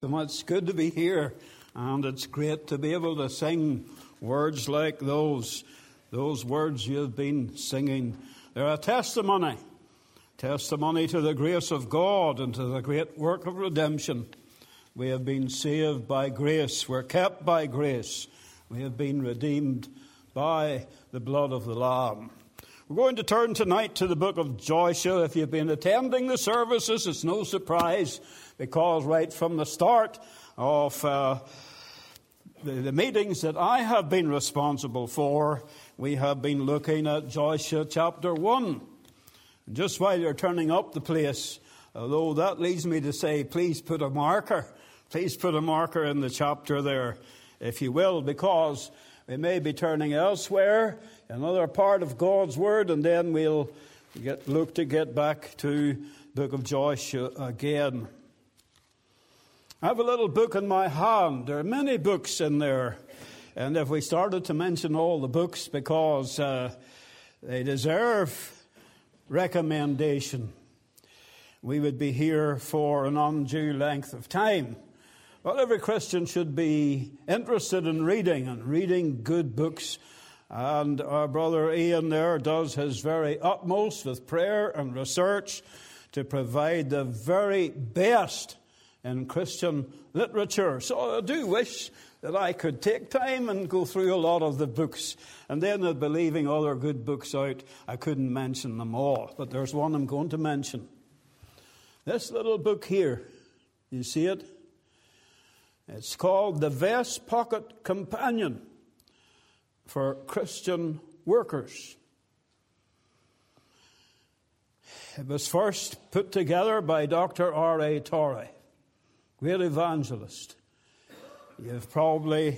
It's good to be here, and it's great to be able to sing words like those words you've been singing. They're a testimony to the grace of God and to the great work of redemption. We have been saved by grace. We're kept by grace. We have been redeemed by the blood of the Lamb. We're going to turn tonight to the book of Joshua. If you've been attending the services, it's no surprise, because right from the start of the meetings that I have been responsible for, we have been looking at Joshua chapter 1. And just while you're turning up the place, although that leads me to say, please put a marker in the chapter there, if you will, because we may be turning elsewhere, another part of God's Word, and then we'll look to get back to the book of Joshua again. I have a little book in my hand. There are many books in there, and if we started to mention all the books, because they deserve recommendation, we would be here for an undue length of time. Well, every Christian should be interested in reading good books. And our brother Ian there does his very utmost with prayer and research to provide the very best in Christian literature. So I do wish that I could take time and go through a lot of the books. And then I'd be leaving other good books out. I couldn't mention them all. But there's one I'm going to mention. This little book here, you see it? It's called The Vest Pocket Companion for Christian Workers. It was first put together by Dr. R.A. Torrey, great evangelist. You've probably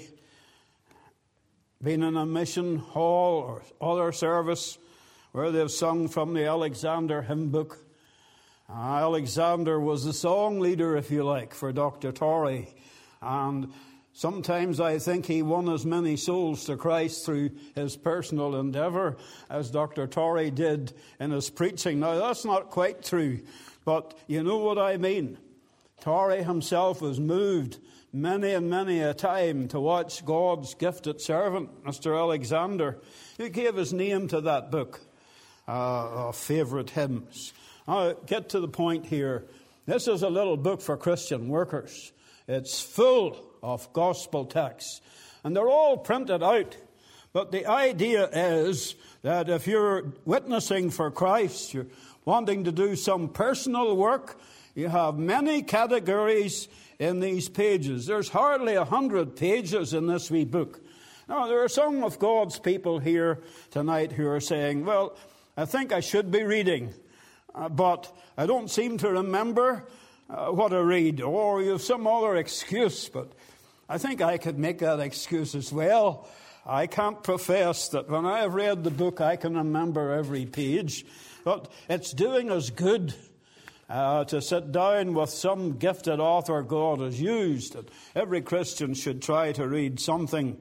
been in a mission hall or other service where they've sung from the Alexander hymn book. Alexander was the song leader, if you like, for Dr. Torrey. And sometimes I think he won as many souls to Christ through his personal endeavour as Dr. Torrey did in his preaching. Now, that's not quite true, but you know what I mean. Torrey himself was moved many and many a time to watch God's gifted servant, Mr. Alexander, who gave his name to that book of favourite hymns. Now, get to the point here. This is a little book for Christian workers. It's full of gospel texts, and they're all printed out. But the idea is that if you're witnessing for Christ, you're wanting to do some personal work, you have many categories in these pages. There's hardly 100 pages in this wee book. Now, there are some of God's people here tonight who are saying, well, I think I should be reading, but I don't seem to remember what I read, or you have some other excuse, but I think I could make that excuse as well. I can't profess that when I have read the book I can remember every page, but it's doing us good to sit down with some gifted author God has used. And every Christian should try to read something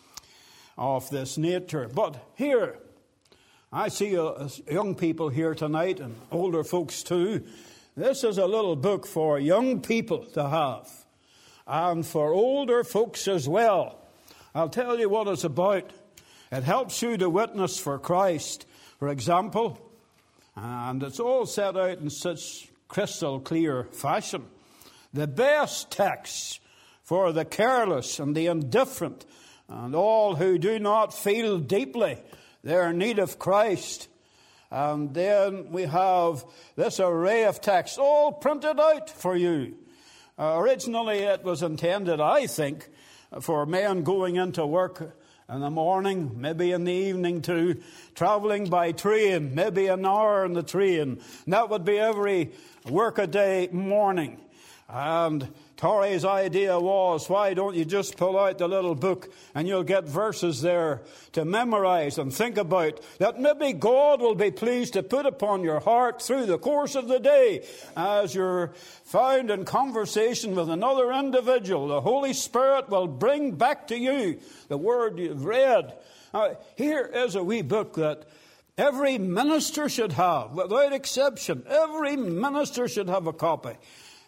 of this nature. But here, I see young people here tonight, and older folks too. This is a little book for young people to have, and for older folks as well. I'll tell you what it's about. It helps you to witness for Christ, for example, and it's all set out in such crystal clear fashion. The best texts for the careless and the indifferent and all who do not feel deeply their need of Christ. And then we have this array of texts all printed out for you. Originally it was intended, I think, for men going into work in the morning, maybe in the evening too, travelling by train, maybe an hour in the train. And that would be every work-a-day morning. And Torrey's idea was, why don't you just pull out the little book and you'll get verses there to memorize and think about that maybe God will be pleased to put upon your heart through the course of the day as you're found in conversation with another individual. The Holy Spirit will bring back to you the word you've read. Now, here is a wee book that every minister should have, without exception. Every minister should have a copy.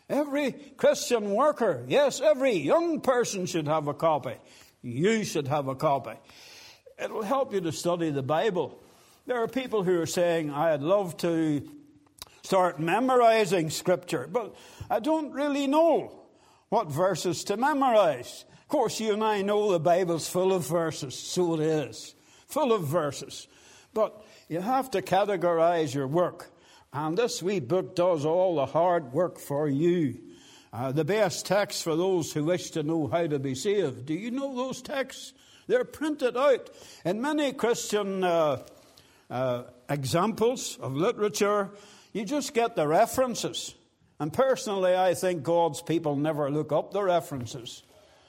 Every Christian worker, yes, every young person should have a copy. You should have a copy. It will help you to study the Bible. There are people who are saying, I'd love to start memorizing Scripture, but I don't really know what verses to memorize. Of course, you and I know the Bible's full of verses, so it is, full of verses. But you have to categorize your work. And this wee book does all the hard work for you. The best texts for those who wish to know how to be saved. Do you know those texts? They're printed out in many Christian examples of literature. You just get the references. And personally, I think God's people never look up the references.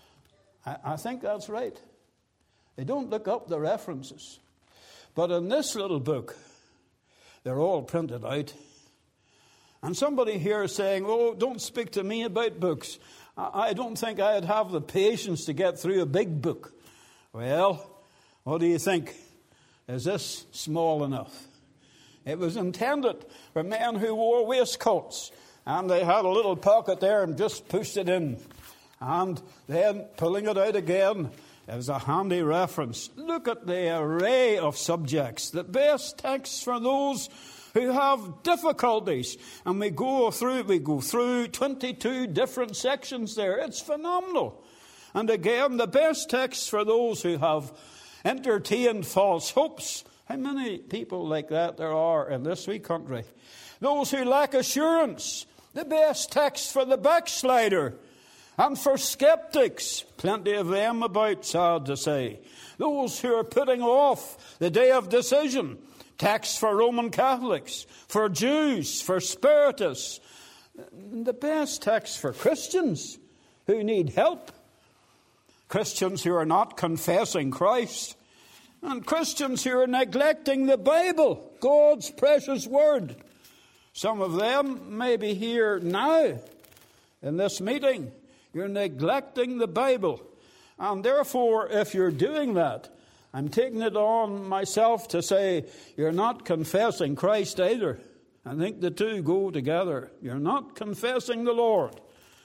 I think that's right. They don't look up the references. But in this little book, they're all printed out. And somebody here is saying, oh, don't speak to me about books. I don't think I'd have the patience to get through a big book. Well, what do you think? Is this small enough? It was intended for men who wore waistcoats. And they had a little pocket there and just pushed it in. And then pulling it out again, it was a handy reference. Look at the array of subjects. The best texts for those who have difficulties. And we go through 22 different sections there. It's phenomenal. And again, the best texts for those who have entertained false hopes. How many people like that there are in this wee country? Those who lack assurance. The best text for the backslider. And for skeptics, plenty of them about, sad to say. Those who are putting off the day of decision. Texts for Roman Catholics, for Jews, for Spiritists. The best text for Christians who need help. Christians who are not confessing Christ. And Christians who are neglecting the Bible, God's precious word. Some of them may be here now in this meeting. You're neglecting the Bible. And therefore, if you're doing that, I'm taking it on myself to say you're not confessing Christ either. I think the two go together. You're not confessing the Lord.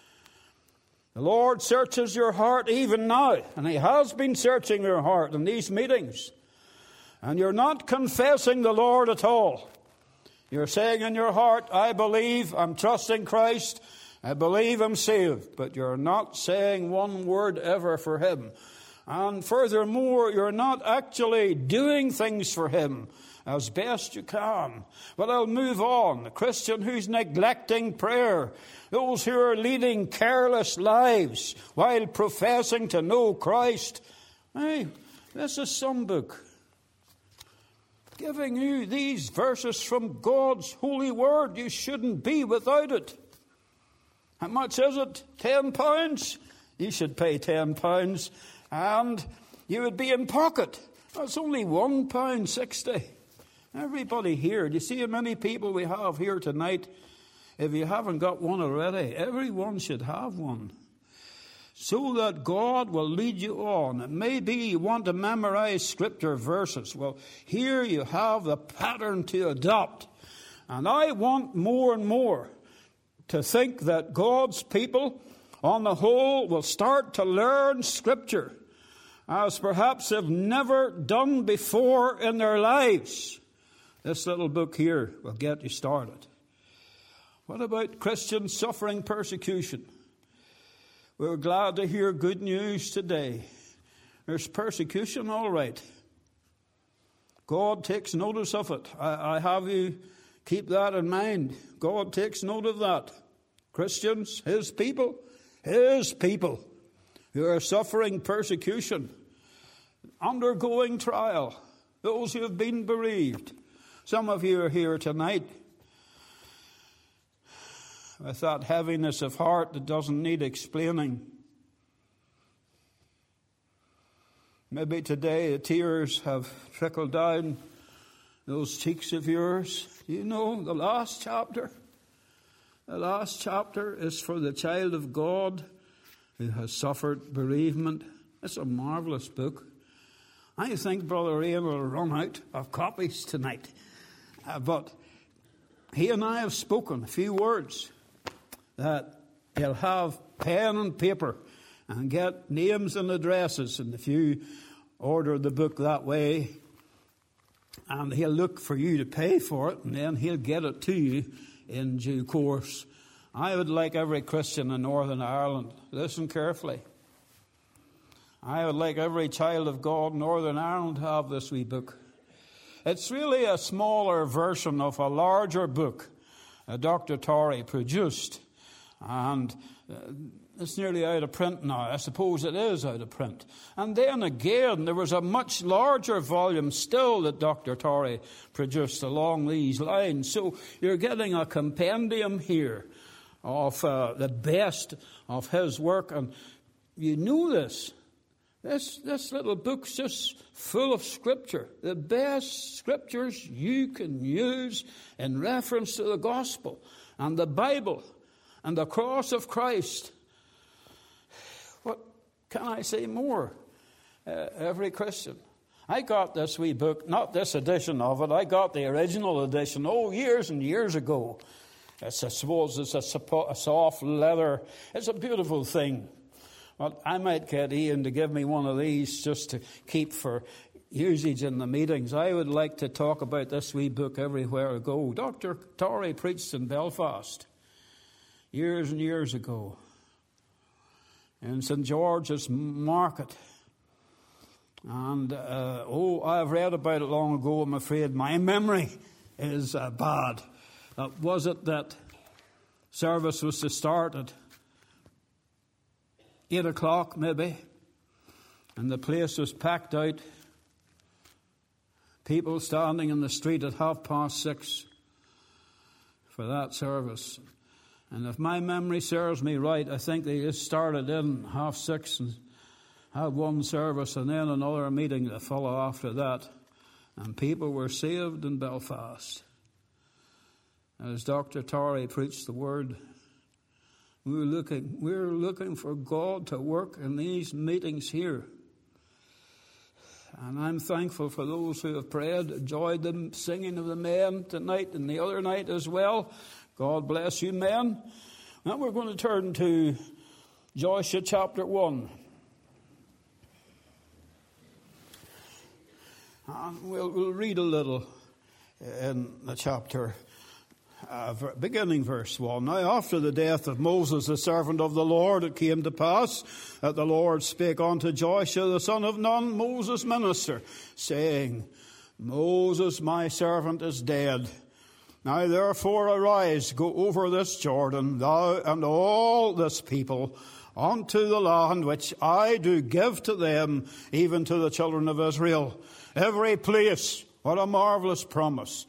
The Lord searches your heart even now, and He has been searching your heart in these meetings. And you're not confessing the Lord at all. You're saying in your heart, I believe, I'm trusting Christ, I believe I'm saved. But you're not saying one word ever for Him. And furthermore, you're not actually doing things for Him as best you can. But I'll move on. The Christian who's neglecting prayer. Those who are leading careless lives while professing to know Christ. Hey, this is some book giving you these verses from God's holy word. You shouldn't be without it. How much is it? £10? You should pay £10. And you would be in pocket. That's only £1.60. Everybody here, do you see how many people we have here tonight? If you haven't got one already, everyone should have one. So that God will lead you on. It may be you want to memorize Scripture verses. Well, here you have the pattern to adopt. And I want more and more to think that God's people, on the whole, will start to learn Scripture as perhaps they've never done before in their lives. This little book here will get you started. What about Christians suffering persecution? We're glad to hear good news today. There's persecution, all right. God takes notice of it. I have you keep that in mind. God takes note of that. Christians, His people who are suffering persecution, undergoing trial, those who have been bereaved. Some of you are here tonight with that heaviness of heart that doesn't need explaining. Maybe today the tears have trickled down those cheeks of yours. You know, the last chapter is for the child of God who has suffered bereavement. It's a marvelous book. I think Brother Ian will run out of copies tonight. But he and I have spoken a few words that He'll have pen and paper and get names and addresses. And if you order the book that way, and he'll look for you to pay for it, and then he'll get it to you in due course. I would like every Christian in Northern Ireland, listen carefully, I would like every child of God in Northern Ireland to have this wee book. It's really a smaller version of a larger book Dr. Torrey produced. And it's nearly out of print now. I suppose it is out of print. And then again, there was a much larger volume still that Dr. Torrey produced along these lines. So you're getting a compendium here of the best of his work. And you know this. This little book's just full of Scripture. The best Scriptures you can use in reference to the gospel and the Bible and the cross of Christ. What can I say more? Every Christian. I got this wee book, not this edition of it. I got the original edition, years and years ago. I suppose it's a soft leather. It's a beautiful thing. Well, I might get Ian to give me one of these just to keep for usage in the meetings. I would like to talk about this wee book everywhere I go. Dr. Torrey preached in Belfast years and years ago in St. George's Market. And, I've read about it long ago. I'm afraid my memory is bad. Was it that service was to start at 8 o'clock maybe, and the place was packed out, people standing in the street at 6:30 for that service. And if my memory serves me right, I think they just started in 6:30 and had one service and then another meeting to follow after that. And people were saved in Belfast. As Dr. Torrey preached the word, we're looking for God to work in these meetings here. And I'm thankful for those who have prayed, enjoyed the singing of the men tonight and the other night as well. God bless you, men. Now we're going to turn to Joshua chapter 1. And we'll read a little in the chapter, beginning verse 1. Now after the death of Moses, the servant of the Lord, it came to pass that the Lord spake unto Joshua, the son of Nun, Moses' minister, saying, Moses, my servant, is dead. Now therefore arise, go over this Jordan, thou and all this people, unto the land which I do give to them, even to the children of Israel. Every place, what a marvelous promise.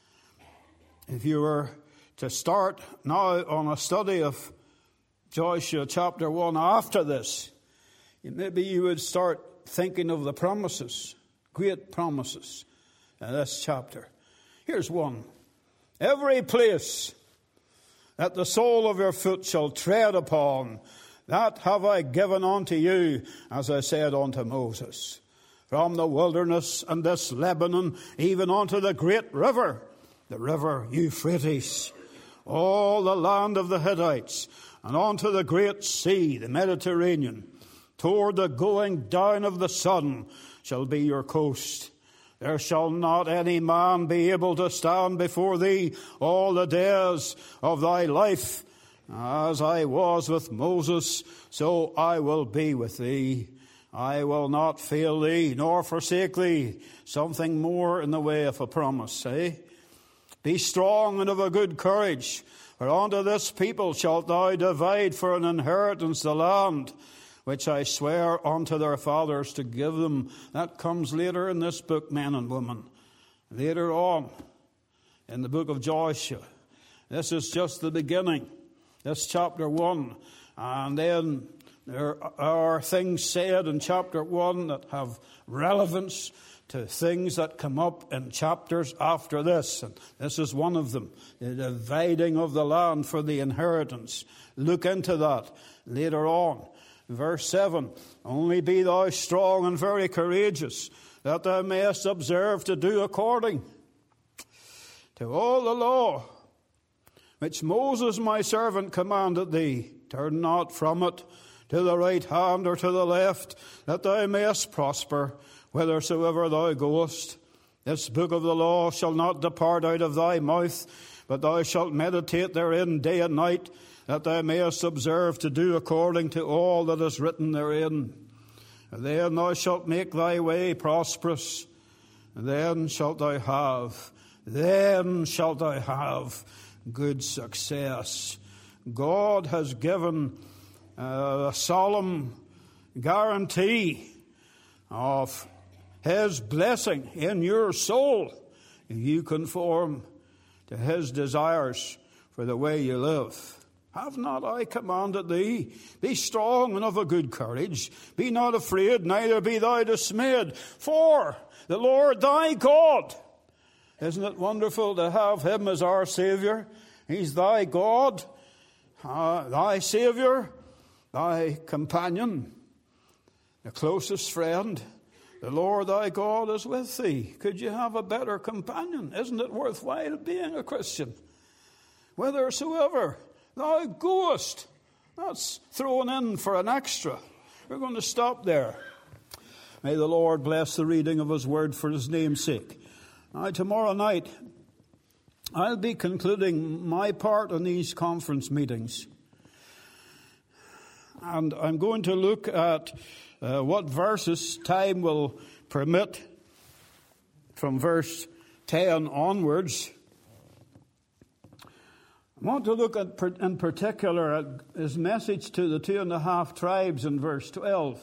If you were to start now on a study of Joshua chapter 1 after this, maybe you would start thinking of the promises, great promises in this chapter. Here's one. Every place that the sole of your foot shall tread upon, that have I given unto you, as I said unto Moses. From the wilderness and this Lebanon, even unto the great river, the river Euphrates, all the land of the Hittites, and unto the great sea, the Mediterranean, toward the going down of the sun shall be your coast. There shall not any man be able to stand before thee all the days of thy life. As I was with Moses, so I will be with thee. I will not fail thee, nor forsake thee. Something more in the way of a promise, eh? Be strong and of a good courage, for unto this people shalt thou divide for an inheritance the land, which I swear unto their fathers to give them. That comes later in this book, men and women. Later on, in the book of Joshua. This is just the beginning. This chapter 1. And then there are things said in chapter 1 that have relevance to things that come up in chapters after this. And this is one of them. The dividing of the land for the inheritance. Look into that later on. Verse 7, only be thou strong and very courageous, that thou mayest observe to do according to all the law which Moses my servant commanded thee, Turn not from it to the right hand or to the left, that thou mayest prosper whithersoever thou goest. This book of the law shall not depart out of thy mouth, but thou shalt meditate therein day and night, that thou mayest observe to do according to all that is written therein. And then thou shalt make thy way prosperous, and then shalt thou have good success. God has given a solemn guarantee of His blessing in your soul if you conform to His desires for the way you live. Have not I commanded thee? Be strong and of a good courage. Be not afraid, neither be thou dismayed. For the Lord thy God, isn't it wonderful to have Him as our Savior? He's thy God, thy Savior, thy companion, the closest friend. The Lord thy God is with thee. Could you have a better companion? Isn't it worthwhile being a Christian? Whithersoever thou goest. That's thrown in for an extra. We're going to stop there. May the Lord bless the reading of His word for His name's sake. Now, tomorrow night, I'll be concluding my part in these conference meetings. And I'm going to look at what verses time will permit from verse 10 onwards. I want to look at, in particular, at his message to the 2.5 tribes in verse 12.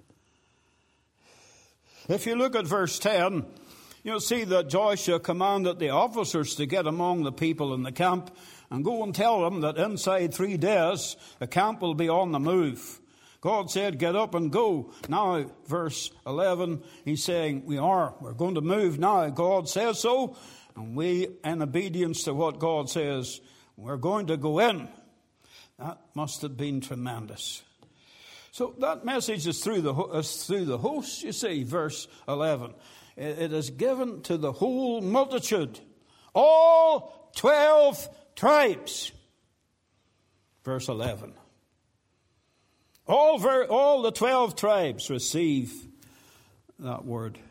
If you look at verse 10, you'll see that Joshua commanded the officers to get among the people in the camp and go and tell them that inside 3 days the camp will be on the move. God said, get up and go. Now, verse 11, he's saying, we're going to move now. God says so, and we, in obedience to what God says, we're going to go in. That must have been tremendous. So that message is through the host, you see, verse 11. It is given to the whole multitude, all 12 tribes. Verse 11. All the 12 tribes receive that word.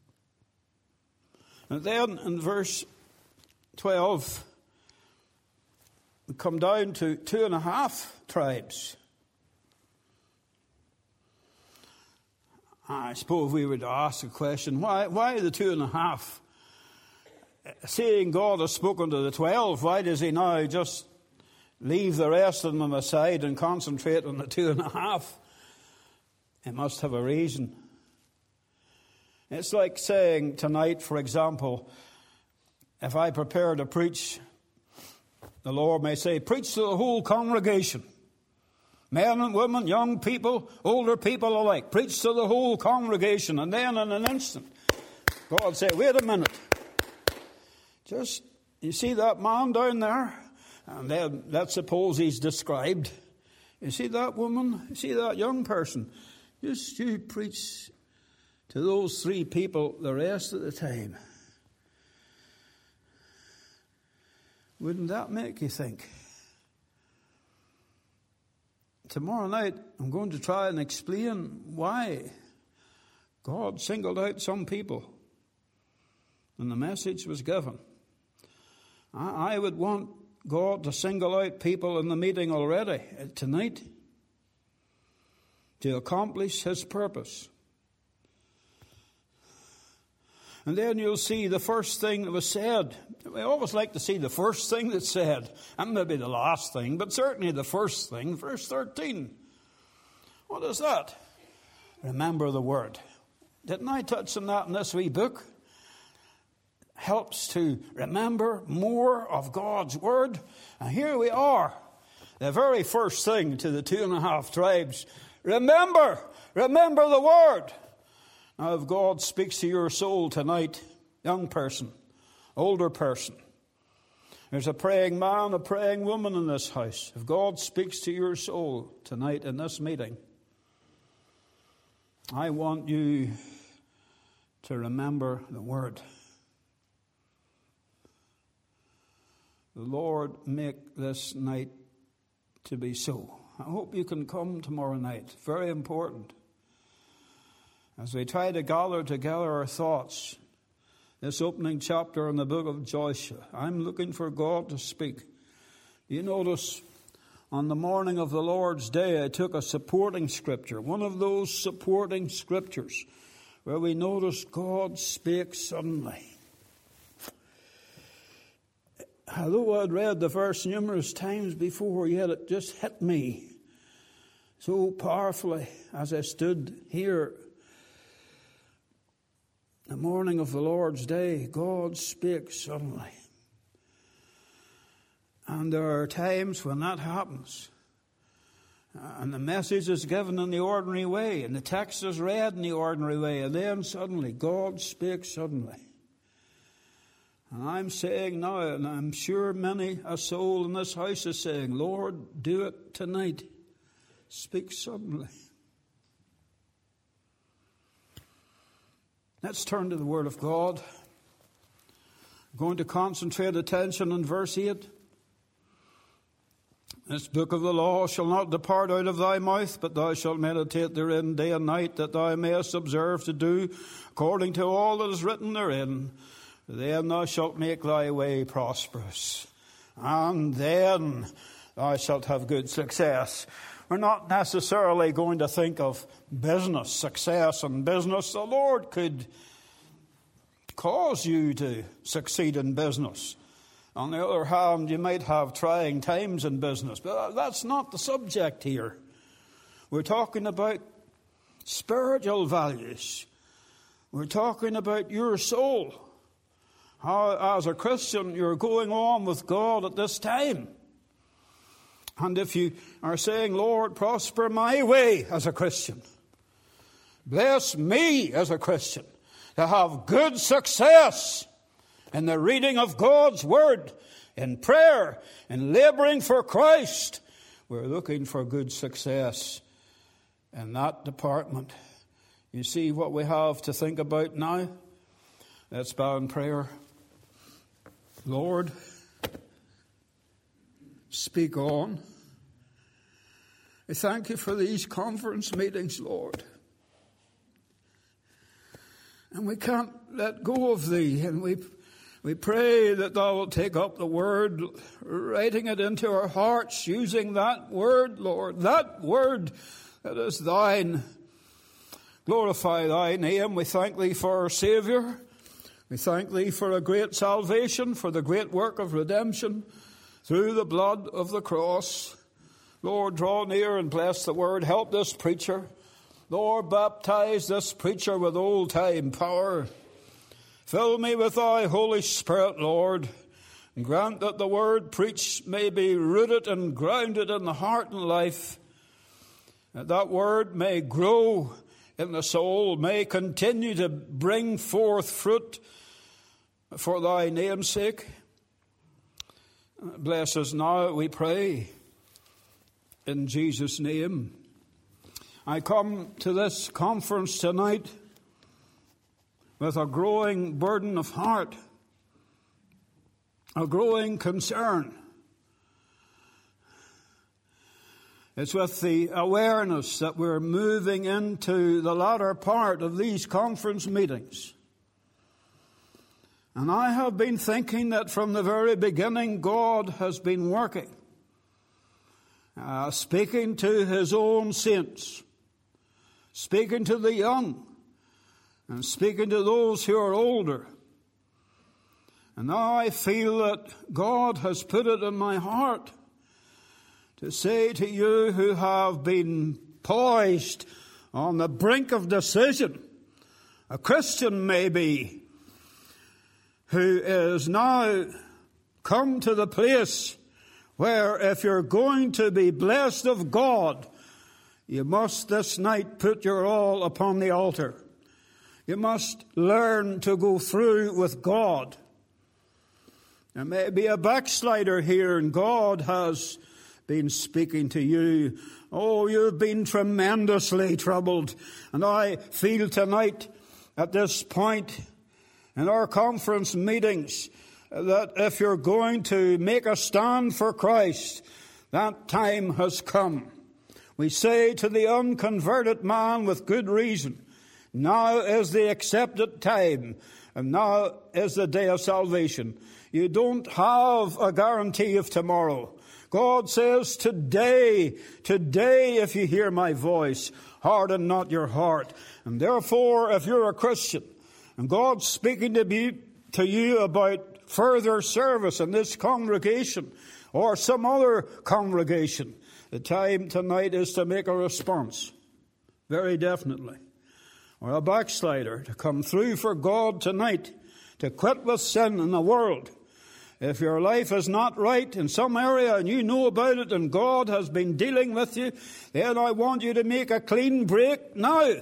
And then in verse 12, we come down to 2.5 tribes. I suppose we would ask a question, why the 2.5? Seeing God has spoken to the 12, why does He now just leave the rest of them aside and concentrate on the 2.5? It must have a reason. It's like saying tonight, for example, if I prepare to preach, the Lord may say, preach to the whole congregation. Men and women, young people, older people alike. Preach to the whole congregation. And then in an instant, God say, wait a minute. Just, you see that man down there? And then let's suppose he's described. You see that woman? You see that young person? Just you preach to those 3 people the rest of the time. Wouldn't that make you think? Tomorrow night, I'm going to try and explain why God singled out some people and the message was given. I would want God to single out people in the meeting already tonight to accomplish His purpose. And then you'll see the first thing that was said. We always like to see the first thing that's said, and maybe the last thing, but certainly the first thing, verse 13. What is that? Remember the word. Didn't I touch on that in this wee book? Helps to remember more of God's word. And here we are. The very first thing to the 2.5 tribes. Remember the word. Now, if God speaks to your soul tonight, young person, older person, there's a praying man, a praying woman in this house. If God speaks to your soul tonight in this meeting, I want you to remember the word. The Lord make this night to be so. I hope you can come tomorrow night. Very important. As we try to gather together our thoughts, this opening chapter in the book of Joshua, I'm looking for God to speak. You notice on the morning of the Lord's Day, I took a supporting scripture, one of those supporting scriptures where we notice God spake suddenly. Although I'd read the verse numerous times before, yet it just hit me so powerfully as I stood here the morning of the Lord's Day. God spake suddenly. And there are times when that happens. And the message is given in the ordinary way, and the text is read in the ordinary way, and then suddenly, God spake suddenly. And I'm saying now, and I'm sure many a soul in this house is saying, Lord, do it tonight. Speak suddenly. Let's turn to the Word of God. I'm going to concentrate attention on verse 8. This book of the law shall not depart out of thy mouth, but thou shalt meditate therein day and night, that thou mayest observe to do according to all that is written therein. Then thou shalt make thy way prosperous, and then thou shalt have good success. We're not necessarily going to think of business, success in business. The Lord could cause you to succeed in business. On the other hand, you might have trying times in business, but that's not the subject here. We're talking about spiritual values. We're talking about your soul. How, as a Christian, you're going on with God at this time. And if you are saying, Lord, prosper my way as a Christian, bless me as a Christian, to have good success in the reading of God's Word, in prayer, in laboring for Christ, we're looking for good success in that department. You see what we have to think about now? Let's bow in prayer. Lord, speak on. I thank you for these conference meetings, Lord. And we can't let go of thee, and we pray that thou wilt take up the word, writing it into our hearts, using that word, Lord, that word that is thine. Glorify thy name. We thank thee for our Saviour. We thank thee for a great salvation, for the great work of redemption through the blood of the cross. Lord, draw near and bless the word. Help this preacher. Lord, baptize this preacher with old-time power. Fill me with thy Holy Spirit, Lord, and grant that the word preached may be rooted and grounded in the heart and life, that word may grow in the soul, may continue to bring forth fruit for thy name's sake. Bless us now, we pray, in Jesus' name. I come to this conference tonight with a growing burden of heart, a growing concern. It's with the awareness that we're moving into the latter part of these conference meetings. And I have been thinking that from the very beginning God has been working, speaking to his own saints, speaking to the young, and speaking to those who are older. And now I feel that God has put it in my heart to say to you who have been poised on the brink of decision, a Christian maybe, who is now come to the place where if you're going to be blessed of God, you must this night put your all upon the altar. You must learn to go through with God. There may be a backslider here, and God has been speaking to you. Oh, you've been tremendously troubled. And I feel tonight at this point in our conference meetings that if you're going to make a stand for Christ, that time has come. We say to the unconverted man with good reason, now is the accepted time, and now is the day of salvation. You don't have a guarantee of tomorrow. God says, today, if you hear my voice, harden not your heart. And therefore, if you're a Christian, and God's speaking to you about further service in this congregation, or some other congregation, the time tonight is to make a response, very definitely. Or a backslider, to come through for God tonight, to quit with sin in the world. If your life is not right in some area and you know about it and God has been dealing with you, then I want you to make a clean break now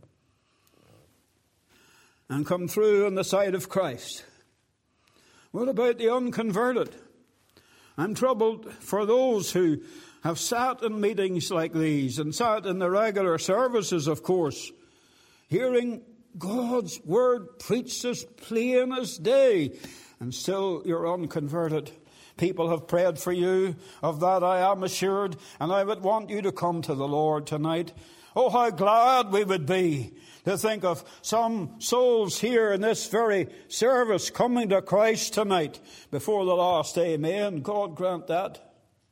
and come through on the side of Christ. What about the unconverted? I'm troubled for those who have sat in meetings like these and sat in the regular services, of course, hearing God's word preached as plain as day, and still you're unconverted. People have prayed for you, of that I am assured, and I would want you to come to the Lord tonight. Oh, how glad we would be to think of some souls here in this very service coming to Christ tonight before the last day. Amen. God grant that.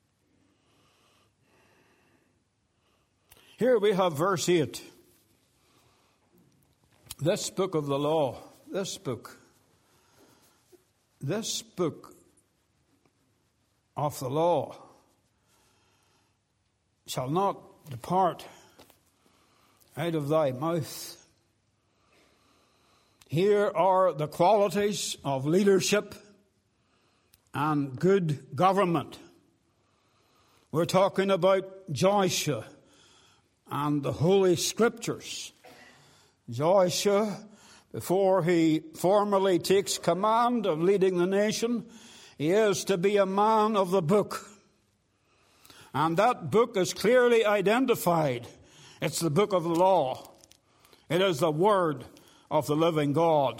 Here we have verse 8. This book of the law, this book of the law shall not depart out of thy mouth. Here are the qualities of leadership and good government. We're talking about Joshua and the Holy Scriptures. Joshua, before he formally takes command of leading the nation, he is to be a man of the book. And that book is clearly identified. It's the book of the law. It is the word of the living God.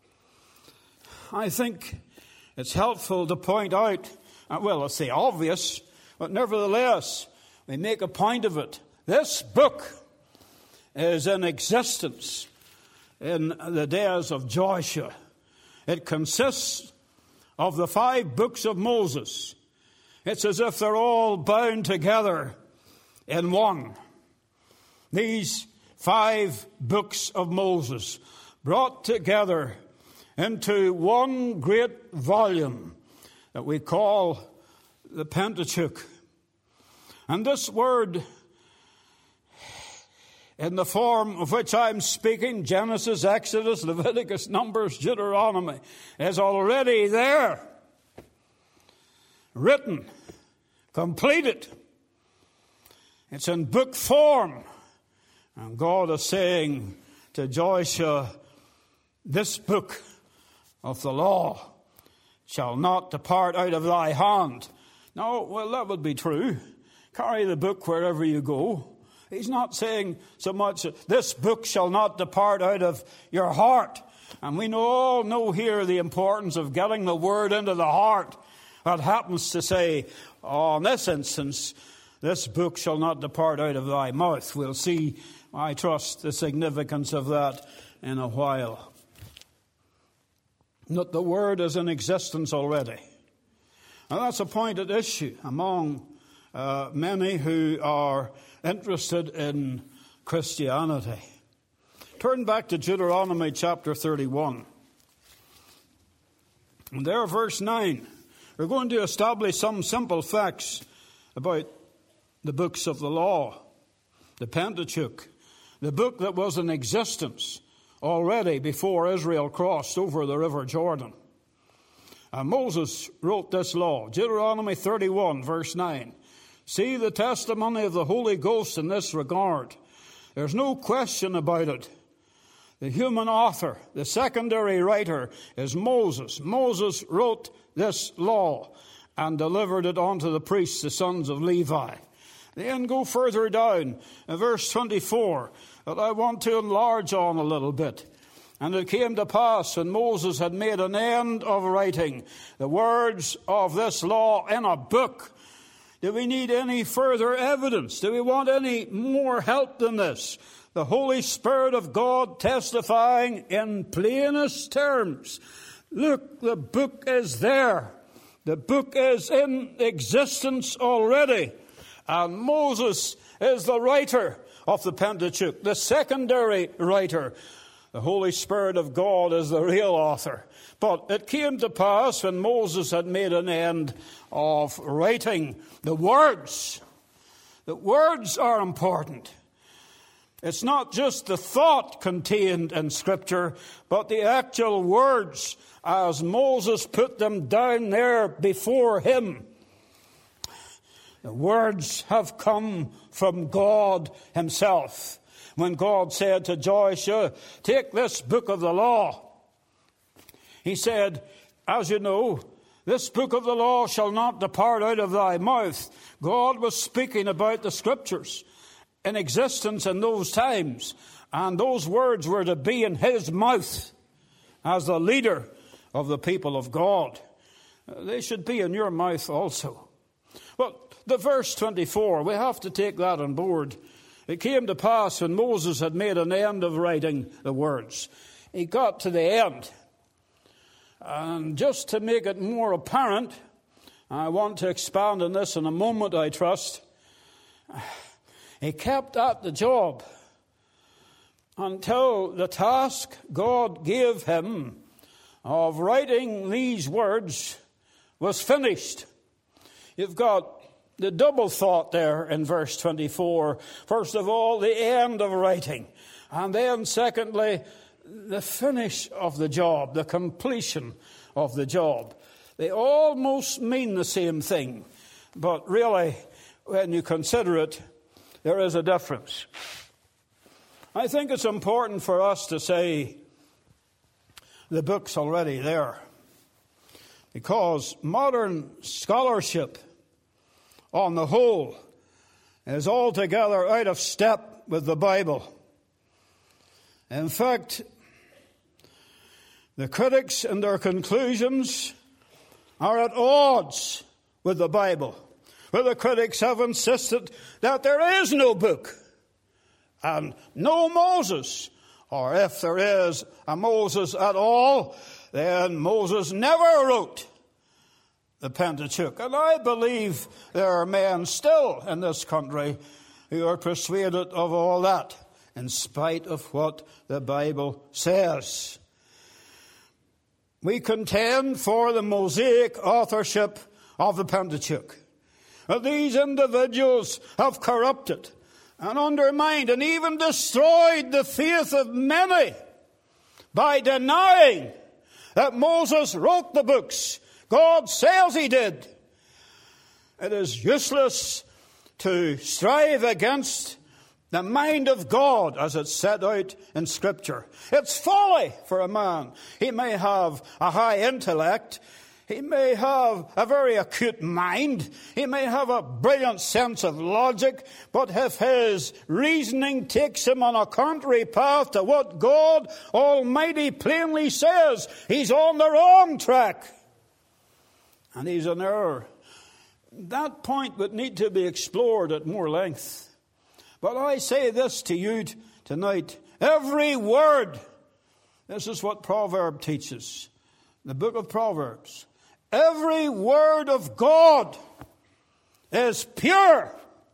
I think it's helpful to point out, well, let's say obvious, but nevertheless, we make a point of it. This book is in existence in the days of Joshua. It consists of the 5 books of Moses. It's as if they're all bound together in one. These 5 books of Moses brought together into one great volume that we call the Pentateuch. And this word, in the form of which I'm speaking, Genesis, Exodus, Leviticus, Numbers, Deuteronomy, is already there. Written, completed. It's in book form. And God is saying to Joshua, this book of the law shall not depart out of thy hand. No, well, that would be true. Carry the book wherever you go. He's not saying so much, this book shall not depart out of your heart. And we all know here the importance of getting the word into the heart. That happens to say, in this instance, this book shall not depart out of thy mouth. We'll see, I trust, the significance of that in a while. That the word is in existence already. And that's a point at issue among many who are interested in Christianity. Turn back to Deuteronomy chapter 31. And there, verse 9. We're going to establish some simple facts about the books of the law, the Pentateuch, the book that was in existence already before Israel crossed over the River Jordan. Moses wrote this law, Deuteronomy 31, verse 9. See the testimony of the Holy Ghost in this regard. There's no question about it. The human author, the secondary writer, is Moses. Moses wrote this law and delivered it unto the priests, the sons of Levi. Then go further down in verse 24 that I want to enlarge on a little bit. And it came to pass when Moses had made an end of writing the words of this law in a book, Do we need any further evidence? Do we want any more help than this? The Holy Spirit of God testifying in plainest terms. Look, the book is there. The book is in existence already. And Moses is the writer of the Pentateuch, the secondary writer. The Holy Spirit of God is the real author. But it came to pass when Moses had made an end of writing the words. The words are important. It's not just the thought contained in Scripture, but the actual words as Moses put them down there before him. The words have come from God himself. When God said to Joshua, take this book of the law, he said, as you know, this book of the law shall not depart out of thy mouth. God was speaking about the Scriptures in existence in those times, and those words were to be in his mouth as the leader of the people of God. They should be in your mouth also. Well, the verse 24, we have to take that on board. It came to pass when Moses had made an end of writing the words. He got to the end. And just to make it more apparent, I want to expand on this in a moment, I trust. He kept at the job until the task God gave him of writing these words was finished. You've got the double thought there in verse 24. First of all, the end of writing. And then secondly, the finish of the job, the completion of the job. They almost mean the same thing. But really, when you consider it, there is a difference. I think it's important for us to say the book's already there. Because modern scholarship, on the whole, is altogether out of step with the Bible. In fact, the critics in their conclusions are at odds with the Bible. Where the critics have insisted that there is no book and no Moses. Or if there is a Moses at all, then Moses never wrote the Pentateuch. And I believe there are men still in this country who are persuaded of all that, in spite of what the Bible says. We contend for the Mosaic authorship of the Pentateuch. These individuals have corrupted and undermined and even destroyed the faith of many by denying that Moses wrote the books. God says he did. It is useless to strive against the mind of God as it's set out in Scripture. It's folly for a man. He may have a high intellect. He may have a very acute mind. He may have a brilliant sense of logic. But if his reasoning takes him on a contrary path to what God Almighty plainly says, he's on the wrong track. And he's in error. That point would need to be explored at more length. But I say this to you tonight. Every word, this is what Proverb teaches. The book of Proverbs. Every word of God is pure.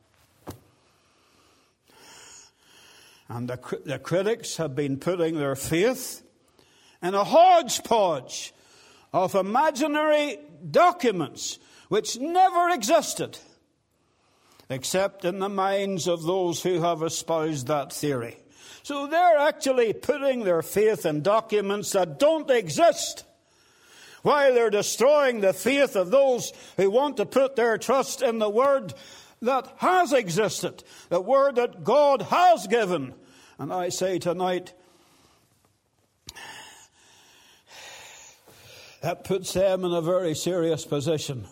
And the critics have been putting their faith in a hodgepodge of imaginary documents which never existed, except in the minds of those who have espoused that theory. So they're actually putting their faith in documents that don't exist, while they're destroying the faith of those who want to put their trust in the word that has existed, the word that God has given. And I say tonight, that puts them in a very serious position.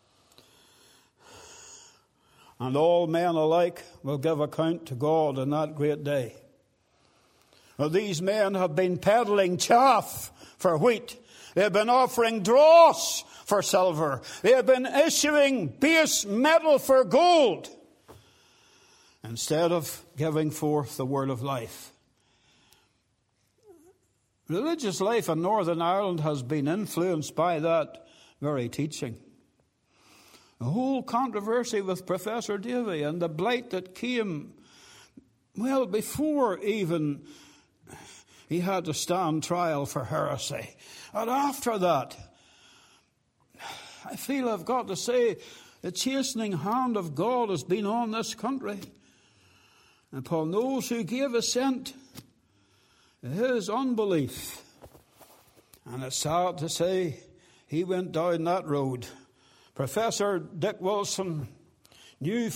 And all men alike will give account to God on that great day. Well, these men have been peddling chaff for wheat. They have been offering dross for silver. They have been issuing base metal for gold, instead of giving forth the word of life. Religious life in Northern Ireland has been influenced by that very teaching. The whole controversy with Professor Davy and the blight that came, well, before even he had to stand trial for heresy. And after that, I feel I've got to say, the chastening hand of God has been on this country, and upon those who gave assent to his unbelief. And it's sad to say he went down that road. Professor Dick Wilson knew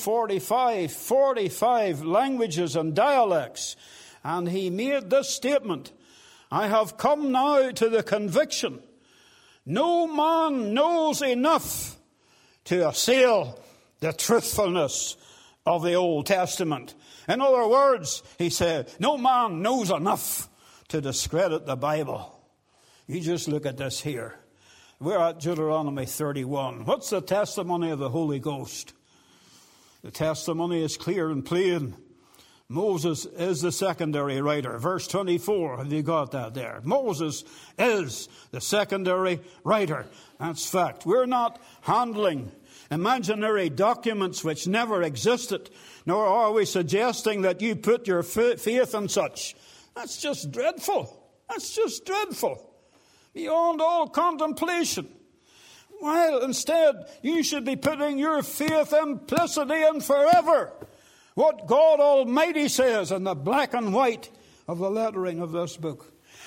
45 languages and dialects, and he made this statement: I have come now to the conviction, no man knows enough to assail the truthfulness of the Old Testament. In other words, he said, no man knows enough to discredit the Bible. You just look at this here. We're at Deuteronomy 31. What's the testimony of the Holy Ghost? The testimony is clear and plain. Moses is the secondary writer. Verse 24, have you got that there? Moses is the secondary writer. That's fact. We're not handling imaginary documents which never existed, nor are we suggesting that you put your faith in such. That's just dreadful. That's just dreadful. Beyond all contemplation. While instead you should be putting your faith implicitly and forever what God Almighty says in the black and white of the lettering of this book.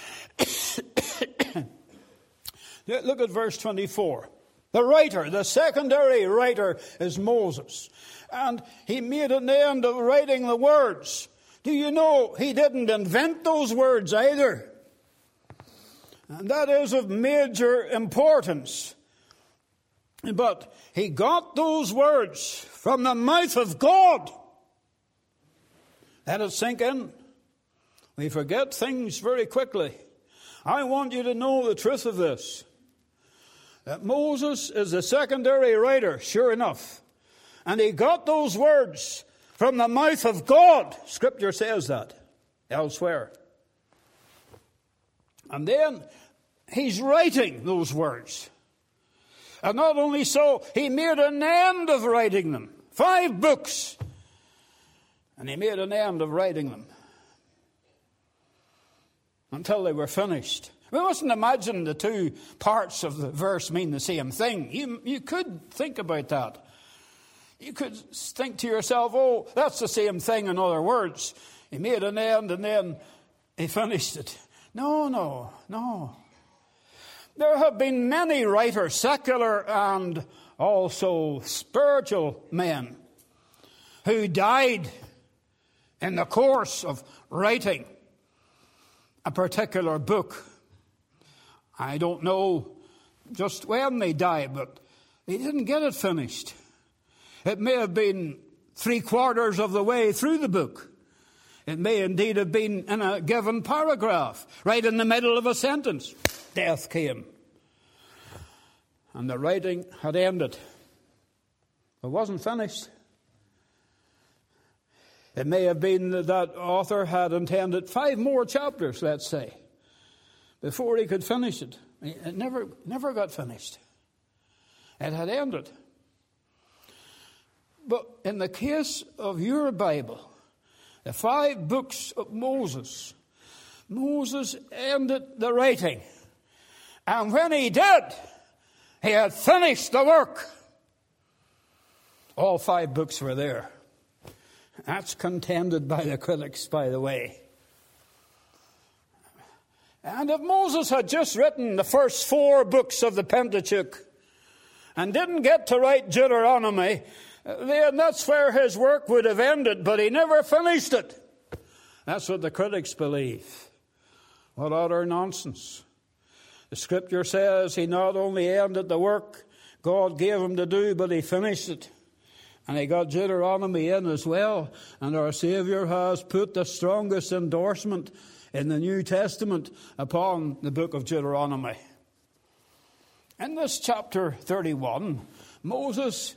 Look at verse 24. The writer, the secondary writer, is Moses. And he made an end of writing the words. Do you know he didn't invent those words either? And that is of major importance. But he got those words from the mouth of God. Let it sink in. We forget things very quickly. I want you to know the truth of this. That Moses is the secondary writer, sure enough. And he got those words from the mouth of God. Scripture says that elsewhere. And then he's writing those words. And not only so, he made an end of writing them. 5 books. And he made an end of writing them. Until they were finished. We mustn't imagine the two parts of the verse mean the same thing. You could think about that. You could think to yourself, oh, that's the same thing in other words. He made an end and then he finished it. No. There have been many writers, secular and also spiritual men, who died in the course of writing a particular book. I don't know just when they died, but they didn't get it finished. It may have been 3/4 of the way through the book. It may indeed have been in a given paragraph, right in the middle of a sentence. Death came. And the writing had ended. It wasn't finished. It may have been that author had intended 5 more chapters, let's say, before he could finish it. It never got finished. It had ended. But in the case of your Bible, the 5 books of Moses ended the writing. And when he did, he had finished the work. All 5 books were there. That's contended by the critics, by the way. And if Moses had just written the first 4 books of the Pentateuch and didn't get to write Deuteronomy, then that's where his work would have ended, but he never finished it. That's what the critics believe. What utter nonsense. The Scripture says he not only ended the work God gave him to do, but he finished it. And he got Deuteronomy in as well. And our Savior has put the strongest endorsement in the New Testament upon the book of Deuteronomy. In this chapter 31, Moses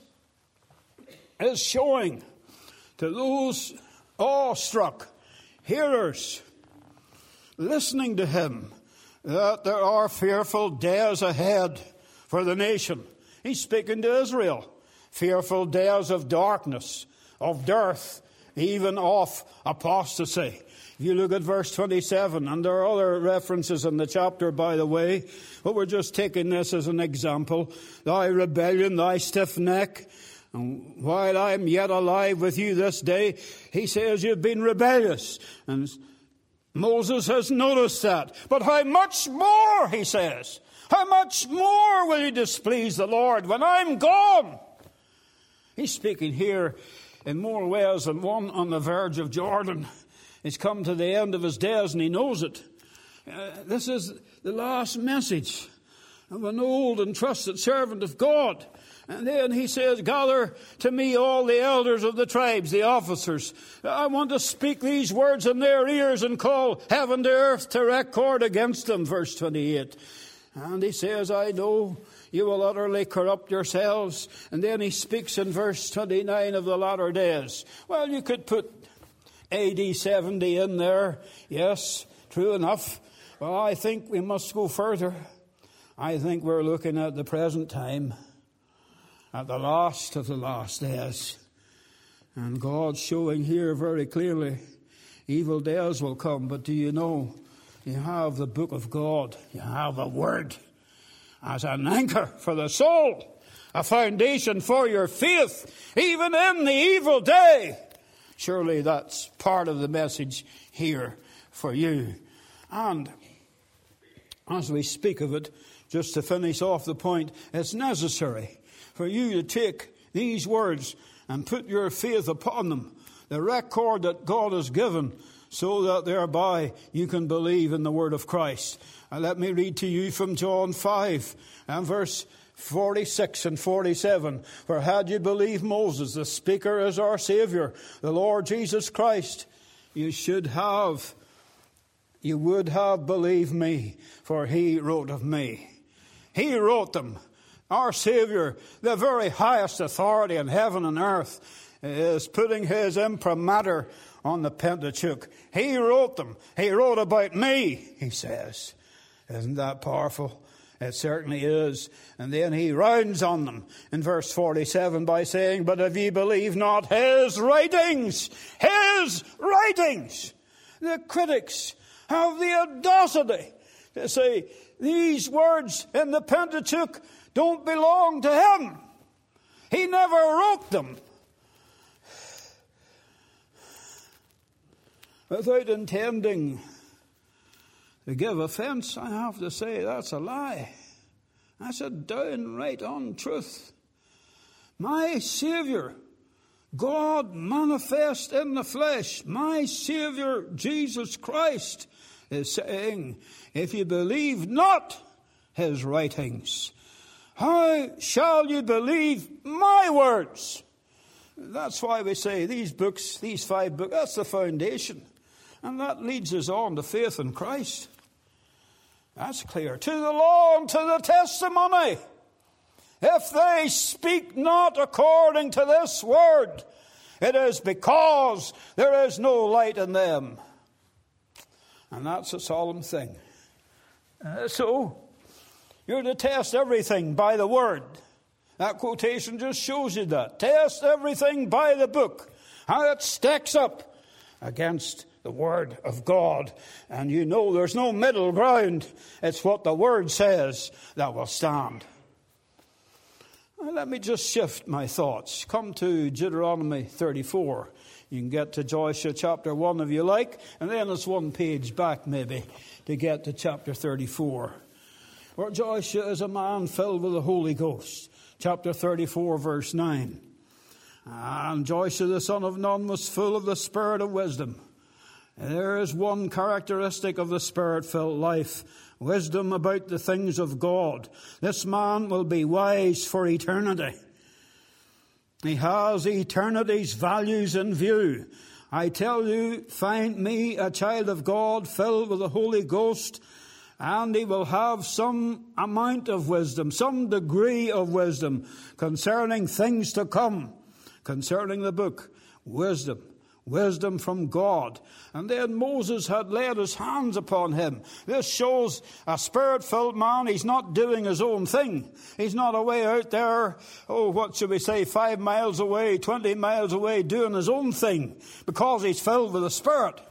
is showing to those awestruck hearers listening to him that there are fearful days ahead for the nation. He's speaking to Israel. Fearful days of darkness, of dearth, even of apostasy. If you look at verse 27, and there are other references in the chapter, by the way, but we're just taking this as an example. Thy rebellion, thy stiff neck, and while I am yet alive with you this day, he says you've been rebellious. And Moses has noticed that. But how much more, he says, how much more will you displease the Lord when I'm gone? He's speaking here in more ways than one on the verge of Jordan. He's come to the end of his days and he knows it. This is the last message of an old and trusted servant of God. And then he says, gather to me all the elders of the tribes, the officers. I want to speak these words in their ears and call heaven to earth to record against them. Verse 28. And he says, I know you will utterly corrupt yourselves. And then he speaks in verse 29 of the latter days. Well, you could put AD 70 in there. Yes, true enough. Well, I think we must go further. I think we're looking at the present time, at the last of the last days. And God's showing here very clearly, evil days will come. But do you know, you have the book of God, you have the Word as an anchor for the soul, a foundation for your faith, even in the evil day. Surely that's part of the message here for you. And as we speak of it, just to finish off the point, it's necessary for you to take these words and put your faith upon them, the record that God has given, so that thereby you can believe in the word of Christ. And let me read to you from John 5 and verse 46 and 47. For had you believed Moses, the speaker is our Savior, the Lord Jesus Christ, you would have believed me, for he wrote of me. He wrote them. Our Savior, the very highest authority in heaven and earth, is putting his imprimatur on the Pentateuch. He wrote them. He wrote about me, he says. Isn't that powerful? It certainly is. And then he rounds on them in verse 47 by saying, but if ye believe not his writings, the critics have the audacity to say these words in the Pentateuch don't belong to him. He never wrote them. Without intending to give offense, I have to say that's a lie. That's a downright untruth. My Savior, God manifest in the flesh, my Savior Jesus Christ, is saying, if you believe not his writings, how shall you believe my words? That's why we say these books, these 5 books, that's the foundation. And that leads us on to faith in Christ. That's clear. To the law and to the testimony. If they speak not according to this word, it is because there is no light in them. And that's a solemn thing. So, you're to test everything by the word. That quotation just shows you that. Test everything by the book. How it stacks up against the word of God. And you know there's no middle ground. It's what the word says that will stand. Well, let me just shift my thoughts. Come to Deuteronomy 34. You can get to Joshua chapter 1 if you like. And then it's one page back maybe to get to chapter 34. Where Joshua is a man filled with the Holy Ghost. Chapter 34 verse 9. And Joshua the son of Nun was full of the spirit of wisdom. There is one characteristic of the Spirit-filled life, wisdom about the things of God. This man will be wise for eternity. He has eternity's values in view. I tell you, find me a child of God filled with the Holy Ghost, And he will have some amount of wisdom, some degree of wisdom concerning things to come, concerning the book. Wisdom. Wisdom from God. And then Moses had laid his hands upon him. This shows a spirit-filled man. He's not doing his own thing. He's not away out there, 5 miles away, 20 miles away, doing his own thing because he's filled with the Spirit.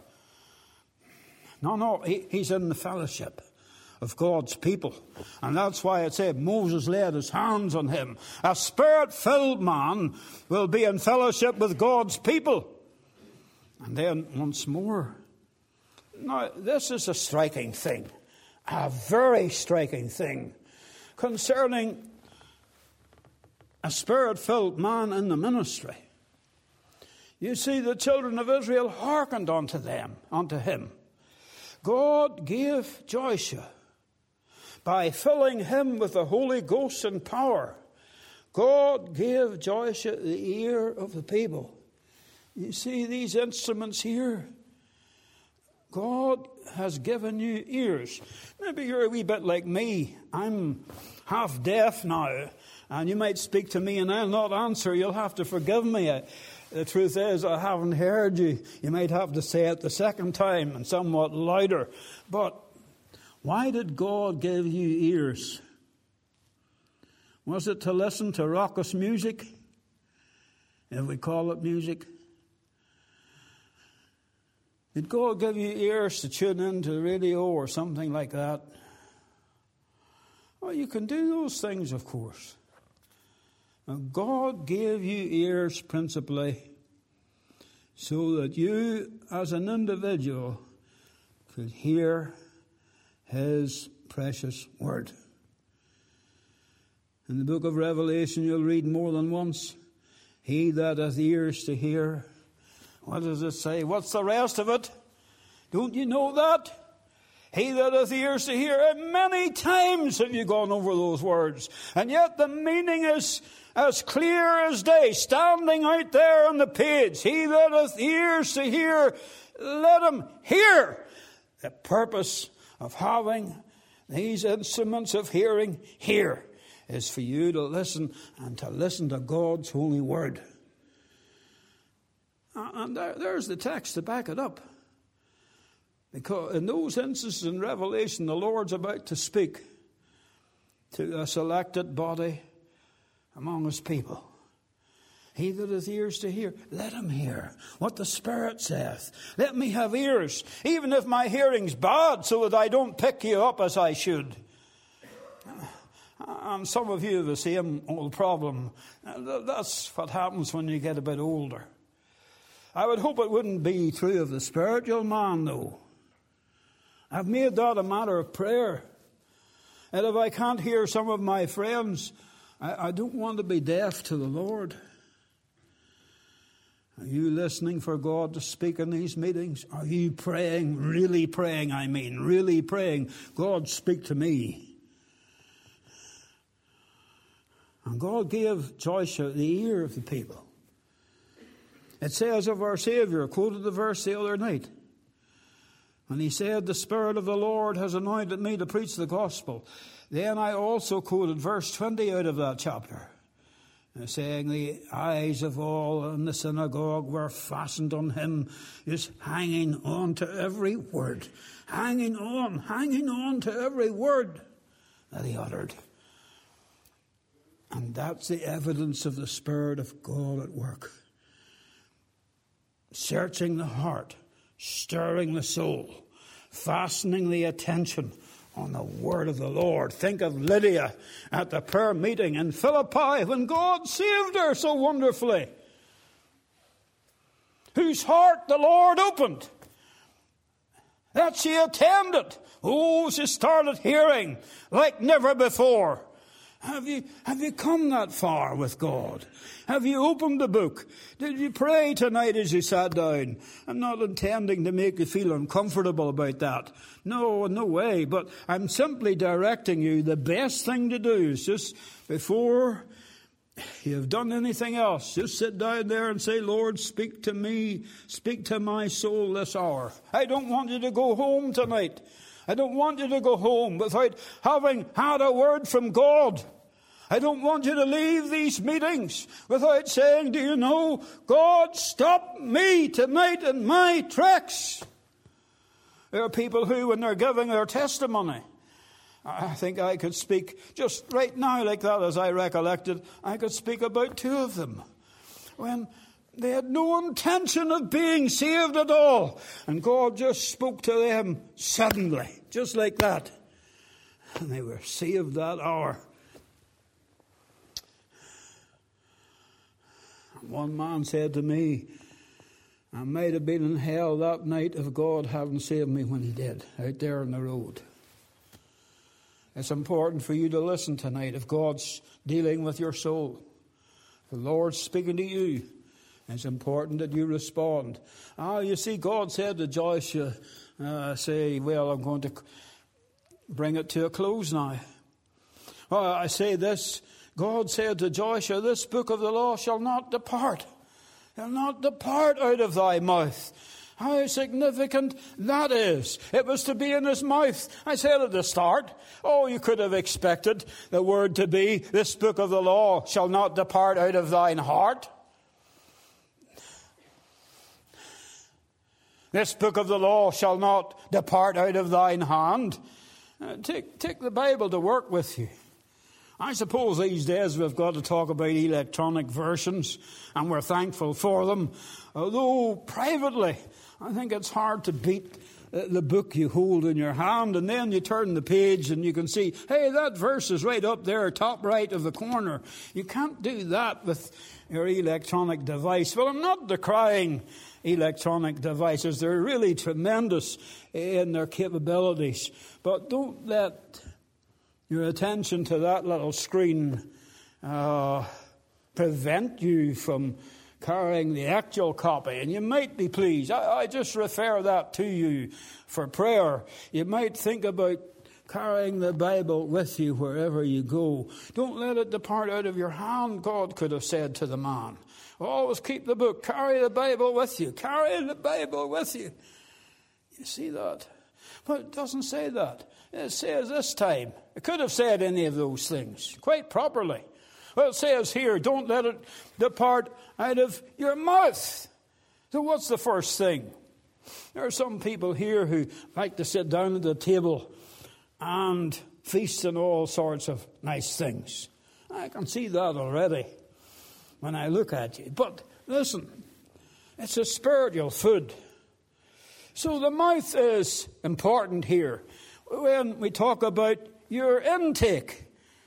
No, he's in the fellowship of God's people. And that's why it said Moses laid his hands on him. A spirit-filled man will be in fellowship with God's people. And then once more. Now, this is a striking thing. A very striking thing. Concerning a spirit-filled man in the ministry. You see, the children of Israel hearkened unto him. God gave Joshua, by filling him with the Holy Ghost and power, God gave Joshua the ear of the people. You see these instruments here? God has given you ears. Maybe you're a wee bit like me. I'm half deaf now, and you might speak to me and I'll not answer. You'll have to forgive me. The truth is, I haven't heard you. You might have to say it the second time and somewhat louder. But why did God give you ears? Was it to listen to raucous music, if we call it music? Did God give you ears to tune into the radio or something like that? Well, you can do those things, of course. Now, God gave you ears principally so that you, as an individual, could hear His precious word. In the book of Revelation, you'll read more than once, he that hath ears to hear. What does it say? What's the rest of it? Don't you know that? He that hath ears to hear. And many times have you gone over those words. And yet the meaning is as clear as day, standing out there on the page. He that hath ears to hear, let him hear. The purpose of having these instruments of hearing here is for you to listen and to listen to God's holy word. And there's the text to back it up. Because in those instances in Revelation, the Lord's about to speak to a selected body among His people. He that hath ears to hear, let him hear what the Spirit saith. Let me have ears, even if my hearing's bad, so that I don't pick you up as I should. And some of you have the same old problem. That's what happens when you get a bit older. I would hope it wouldn't be true of the spiritual man, though. I've made that a matter of prayer. And if I can't hear some of my friends, I don't want to be deaf to the Lord. Are you listening for God to speak in these meetings? Are you praying, really praying, really praying, God, speak to me? And God gave Joshua the ear of the people. It says of our Savior, quoted the verse the other night, when he said, the Spirit of the Lord has anointed me to preach the gospel. Then I also quoted verse 20 out of that chapter, saying the eyes of all in the synagogue were fastened on him, just hanging on to every word, hanging on to every word that he uttered. And that's the evidence of the Spirit of God at work. Searching the heart, stirring the soul, fastening the attention on the word of the Lord. Think of Lydia at the prayer meeting in Philippi when God saved her so wonderfully. Whose heart the Lord opened. That she attended. Oh, she started hearing like never before. Have you come that far with God? Have you opened the book? Did you pray tonight as you sat down? I'm not intending to make you feel uncomfortable about that. No way. But I'm simply directing you. The best thing to do is just before you've done anything else, just sit down there and say, Lord, speak to me. Speak to my soul this hour. I don't want you to go home tonight I don't want you to go home without having had a word from God. I don't want you to leave these meetings without saying, do you know, God stopped me tonight in my tracks. There are people who, when they're giving their testimony, I think I could speak just right now like that as I recollected. I could speak about two of them when they had no intention of being saved at all. And God just spoke to them suddenly, just like that. And they were saved that hour. One man said to me, I might have been in hell that night if God hadn't saved me when he did, out there on the road. It's important for you to listen tonight if God's dealing with your soul. The Lord's speaking to you. It's important that you respond. You see, God said to Joshua, well, I'm going to bring it to a close now. Well, I say this. God said to Joshua, this book of the law shall not depart. Shall not depart out of thy mouth. How significant that is. It was to be in his mouth. I said at the start, you could have expected the word to be, this book of the law shall not depart out of thine heart. This book of the law shall not depart out of thine hand. Take the Bible to work with you. I suppose these days we've got to talk about electronic versions, and we're thankful for them. Although privately, I think it's hard to beat the book you hold in your hand, and then you turn the page and you can see, hey, that verse is right up there, top right of the corner. You can't do that with your electronic device. Well, I'm not decrying electronic devices. They're really tremendous in their capabilities. But don't let your attention to that little screen prevent you from carrying the actual copy. And you might be pleased. I just refer that to you for prayer. You might think about carrying the Bible with you wherever you go. Don't let it depart out of your hand, God could have said to the man. Always keep the book. Carry the Bible with you. Carry the Bible with you. You see that? But it doesn't say that. It says this time. It could have said any of those things quite properly. Well, it says here, don't let it depart out of your mouth. So what's the first thing? There are some people here who like to sit down at the table and feast on all sorts of nice things. I can see that already when I look at you. But listen, it's a spiritual food. So the mouth is important here. When we talk about your intake,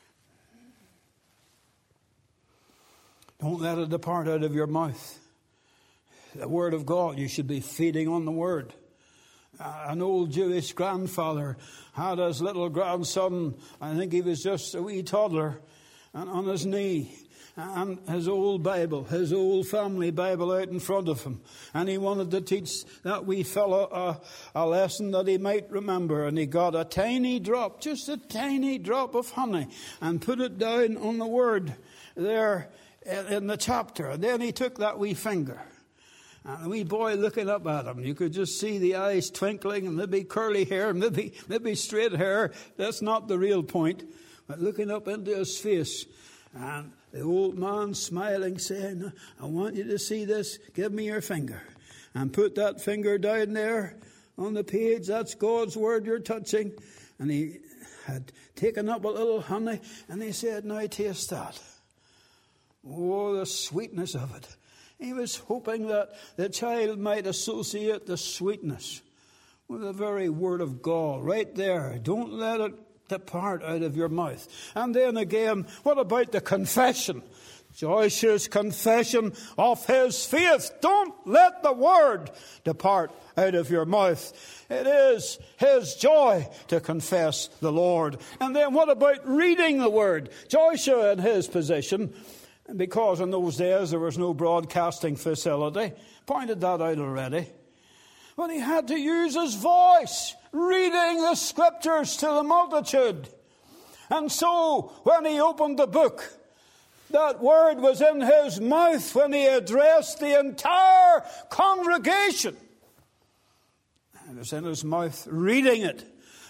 don't let it depart out of your mouth. The Word of God, you should be feeding on the Word. An old Jewish grandfather had his little grandson, I think he was just a wee toddler, and on his knee, and his old Bible, his old family Bible out in front of him. And he wanted to teach that wee fellow a lesson that he might remember. And he got a tiny drop, just a tiny drop of honey, and put it down on the Word there in the chapter. And then he took that wee finger. And the wee boy looking up at him, you could just see the eyes twinkling, and maybe curly hair, maybe straight hair. That's not the real point. But looking up into his face, and the old man smiling, saying, I want you to see this. Give me your finger. And put that finger down there on the page. That's God's Word you're touching. And he had taken up a little honey, and he said, now taste that. Oh, the sweetness of it. He was hoping that the child might associate the sweetness with the very Word of God. Right there. Don't let it depart out of your mouth. And then again, what about the confession? Joshua's confession of his faith. Don't let the Word depart out of your mouth. It is his joy to confess the Lord. And then what about reading the Word? Joshua in his position, because in those days there was no broadcasting facility, pointed that out already. But he had to use his voice, reading the Scriptures to the multitude. And so, when he opened the book, that Word was in his mouth when he addressed the entire congregation. It was in his mouth, reading it.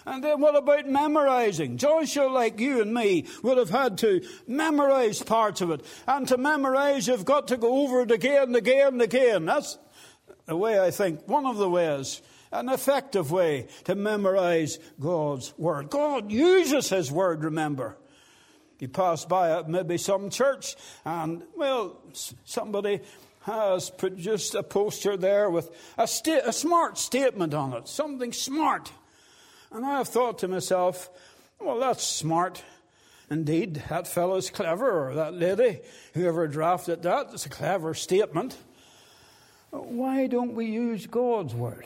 And then what about memorizing? Joshua, like you and me, would have had to memorize parts of it. And to memorize, you've got to go over it again and again and again. That's the way I think, one of the ways, an effective way to memorize God's Word. God uses His Word, remember. You pass by maybe some church and, well, somebody has produced a poster there with a smart statement on it, something smart. And I have thought to myself, well, that's smart. Indeed, that fellow's clever, or that lady, whoever drafted that, it's a clever statement. Why don't we use God's Word?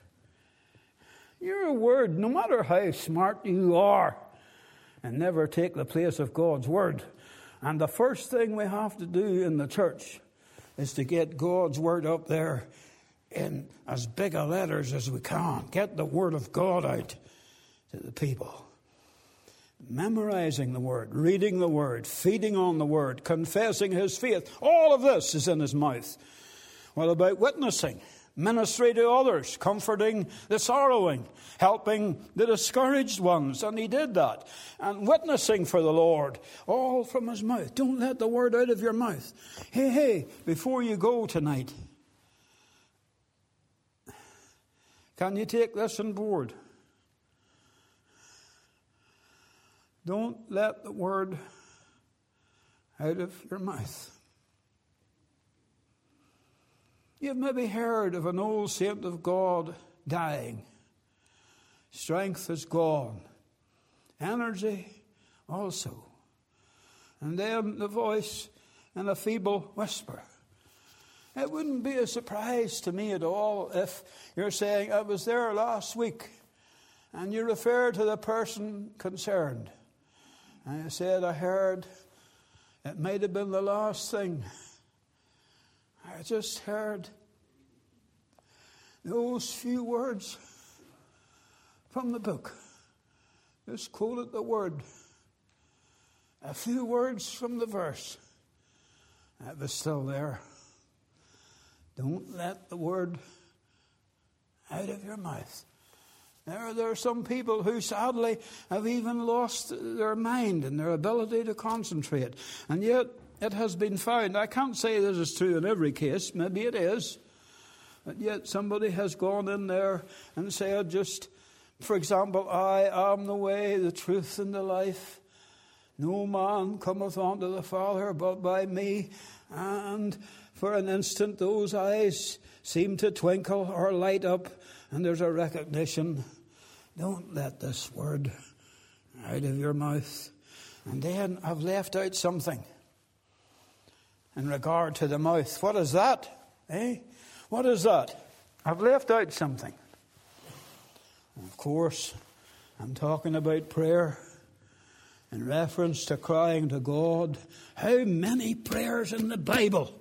Your Word, no matter how smart you are, and never take the place of God's Word. And the first thing we have to do in the church is to get God's Word up there in as big a letters as we can. Get the Word of God out to the people. Memorizing the Word, reading the Word, feeding on the Word, confessing His faith. All of this is in His mouth. What about witnessing? Ministry to others, comforting the sorrowing, helping the discouraged ones. And He did that. And witnessing for the Lord, all from His mouth. Don't let the word out of your mouth. Hey, before you go tonight, can you take this on board? Don't let the word out of your mouth. You've maybe heard of an old saint of God dying. Strength is gone. Energy also. And then the voice in a feeble whisper. It wouldn't be a surprise to me at all if you're saying, I was there last week, and you refer to the person concerned. And I said, I heard it might have been the last thing. I just heard those few words from the book. Just quoted the word. A few words from the verse. That was still there. Don't let the word out of your mouth. There are some people who sadly have even lost their mind and their ability to concentrate. And yet it has been found. I can't say this is true in every case. Maybe it is. But yet somebody has gone in there and said just, for example, I am the way, the truth, and the life. No man cometh unto the Father but by me. And for an instant those eyes seem to twinkle or light up, and there's a recognition. Don't let this word out of your mouth. And then I've left out something in regard to the mouth. What is that? What is that? I've left out something. And of course, I'm talking about prayer in reference to crying to God. How many prayers in the Bible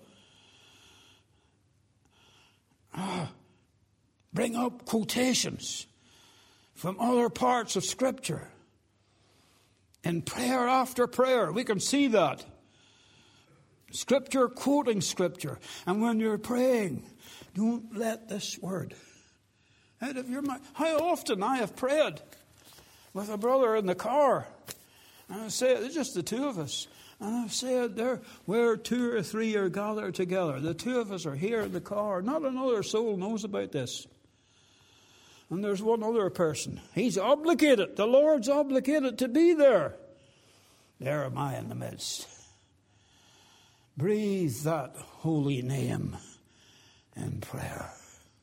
bring up quotations from other parts of Scripture? In prayer after prayer, we can see that. Scripture quoting Scripture. And when you're praying, don't let this word out of your mouth. How often I have prayed with a brother in the car. And I said, it's just the two of us. And I've said, there, where two or three are gathered together, the two of us are here in the car. Not another soul knows about this. And there's one other person. He's obligated. The Lord's obligated to be there. There am I in the midst. Breathe that holy name in prayer.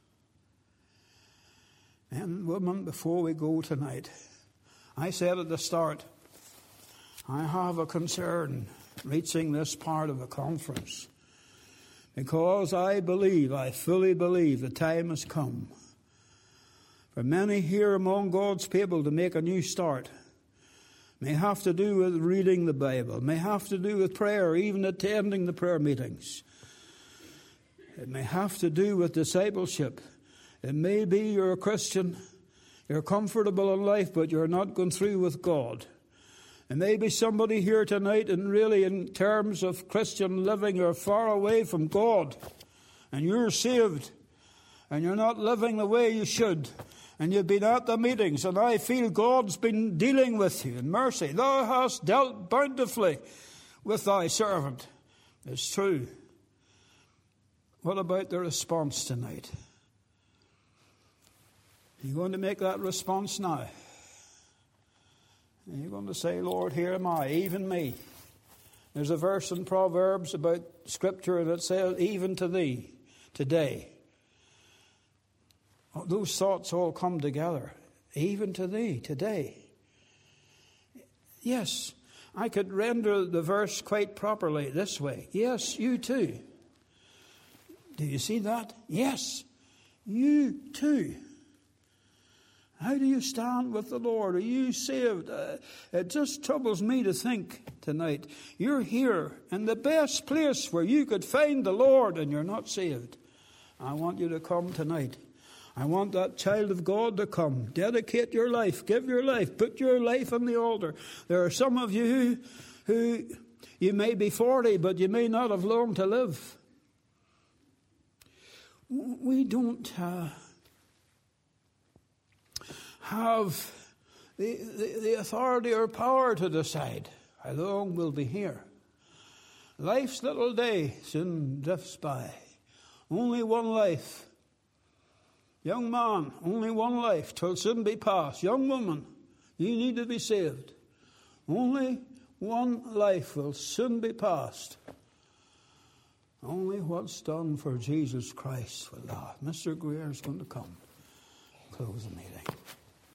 Men, women, before we go tonight, I said at the start, I have a concern reaching this part of the conference because I fully believe the time has come for many here among God's people to make a new start. May have to do with reading the Bible, may have to do with prayer, even attending the prayer meetings. It may have to do with discipleship. It may be you're a Christian, you're comfortable in life, but you're not going through with God. It may be somebody here tonight, and really in terms of Christian living, you're far away from God, and you're saved, and you're not living the way you should. And you've been at the meetings, and I feel God's been dealing with you in mercy. Thou hast dealt bountifully with thy servant. It's true. What about the response tonight? Are you going to make that response now? Are you going to say, Lord, here am I, even me? There's a verse in Proverbs about Scripture that says, even to thee, today. Those thoughts all come together. Even to thee, today. Yes, I could render the verse quite properly this way. Yes, you too. Do you see that? Yes, you too. How do you stand with the Lord? Are you saved? It just troubles me to think tonight. You're here in the best place where you could find the Lord and you're not saved. I want you to come tonight. I want that child of God to come. Dedicate your life. Give your life. Put your life on the altar. There are some of you who you may be 40, but you may not have long to live. We don't have the authority or power to decide how long we'll be here. Life's little day soon drifts by. Only one life. Young man, only one life, 'twill soon be past. Young woman, you need to be saved. Only one life will soon be past. Only what's done for Jesus Christ will last. Mr. Greer is going to come. Close the meeting.